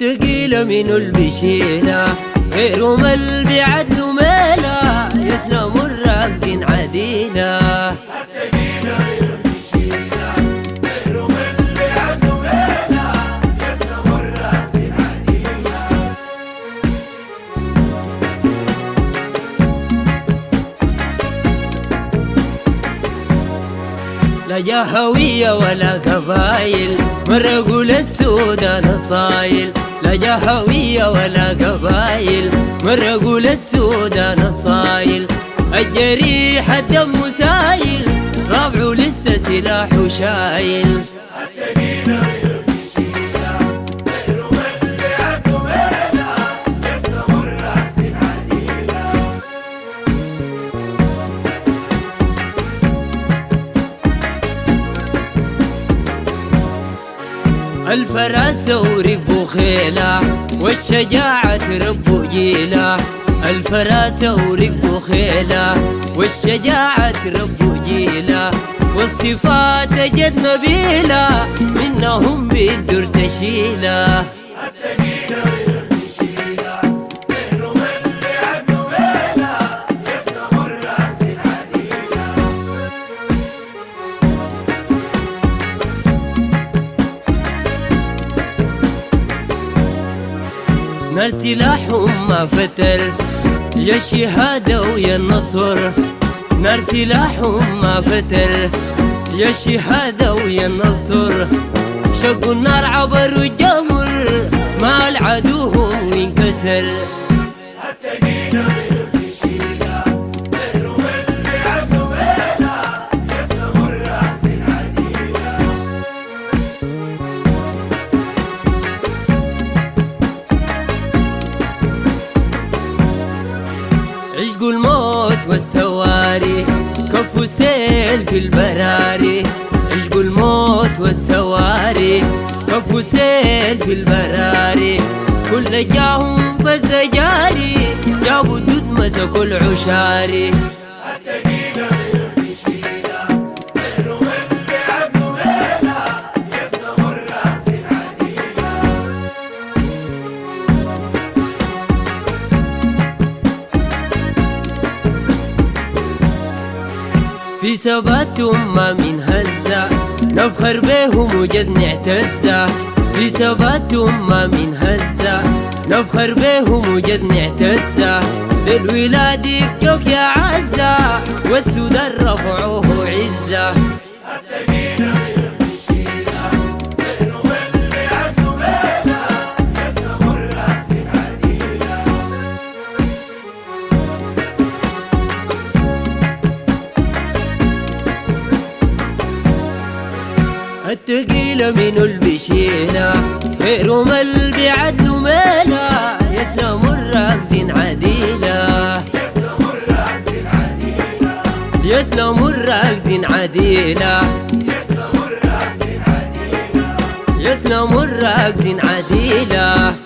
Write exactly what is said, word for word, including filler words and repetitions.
التقيلة منو البشيلة غيرهم البعدل ميلة يسلم الراكزين عديلة. التقيلة منو البشيلة غيرهم البعدل ميلة يسلم الراكزين عديلة. لا جهوية ولا قبايل مرة قول السودان صايل. لا جهوية ولا قبايل مرة قول السودان صايل. الجريح الدم سايل رافعه لسه سلاحه شايل. التقيلة منو البشيلة غيرهم البعدل ميلة يسلم الراكزين عديلة. الفراسة وركبوا خيلة والشجاعة تربوا جيلة. الفراسة وركبوا خيلة والشجاعة تربوا جيلة. والصفات جد نبيلة منهم بالدر تشيلة. التقيلة منو البشيلة غيرهم البعدل ميلة يسلم الراكزين عديلة. نار سلاحهم ما فتر يا الشهادة ويا النصر. نار سلاحهم ما فتر يا الشهادة ويا النصر. شقوا النار عبروا الجمر ما العدوهم ينكسر. التقيلة منو البشيلة غيرهم البعدل ميلة يسلم الراكزين عديلة. عشقوا الموت والسواري كفوا سيل في البراري. عشقوا الموت والسواري كفوا سيل في البراري. كل جاهم فالزجاري جابوا الدود مسكوا العشاري. التقيلة منو البشيلة غيرهم البعدل ميلة يسلم الراكزين عديلة. في ثباتهم ما من هزة نفخر بيهم وجد نعتزة. في ثباتهم ما من هزة نفخر بيهم وجد نعتزة. للولاد يبجوك يا عزة والسودان رفعوه عزة. التقيلة منو البشيلة غيرهم البعدل ميلة يسلم الراكزين عديلة. التقيلة منو البشيلة غيرهم البعدل ميلة يسلم الراكزين عديلة. يسلم الراكزين عديلة. يسلم الراكزين عديلة. يسلم الراكزين عديلة. يسلم الراكزين عديلة.